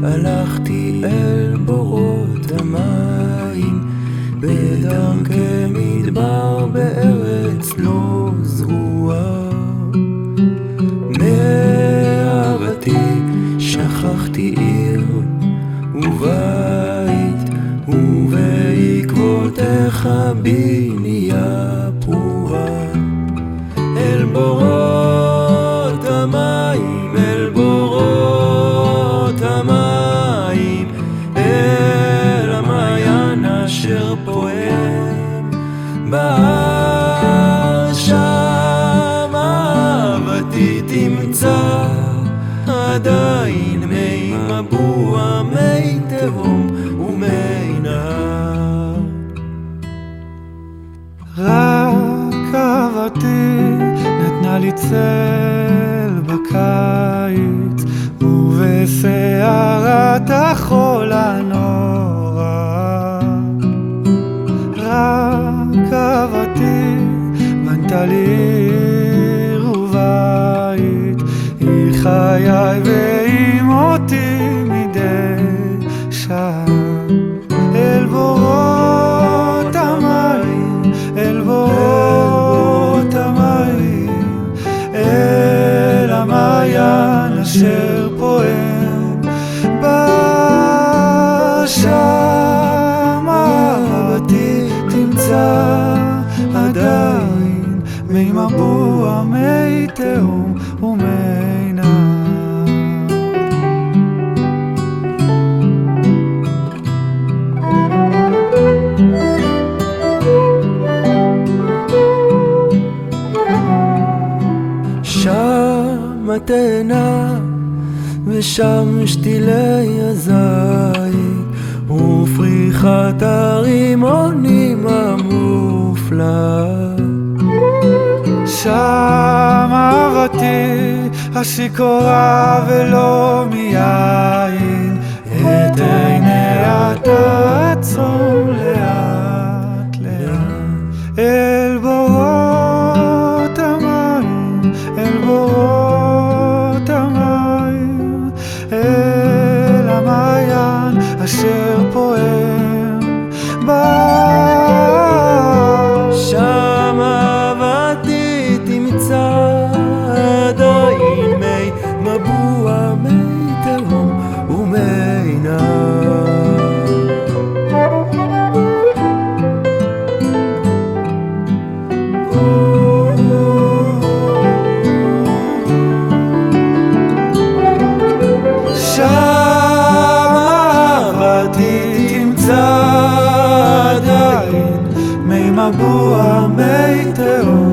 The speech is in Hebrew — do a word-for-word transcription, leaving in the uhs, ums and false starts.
הלכתי אל בורות המים, בדרכי מדבר בארץ לא זרועה. מאהבתי שכחתי עיר ובית, ובעקבותיך בנייה פרועה. אל בורות המים, אל בורות המים, אל המעיין אשר פועם בהר, שם אהבתי תמצא עדיין מי מבוע, מי תהום ומי נהר. רק אהבתי נתנה לי צל בקיץ, ובסערת החול הנורא. רק אהבתי בנתה לי עיר ובית, היא חיי והיא מותי מדי שעה. אל בורות המים, אל בורות המים, אל המעיין אשר פועם בה, שם אהבתי תמצא עדיין מי מבוע, מי תהום ומי נהר. שם התאנה ושם שתילי הזית, ופריחת הרימונים המופלא. שם אהבתי השיכורה ולא מיין, את עיניה תעצום לאט לאט. אל בורות המים, אל בורות המים, אל המעיין אשר פועם בה, שם אהבתי תמצא עדיין מי מבוע, מי תהום ומי נהר. מבוע, מי תהום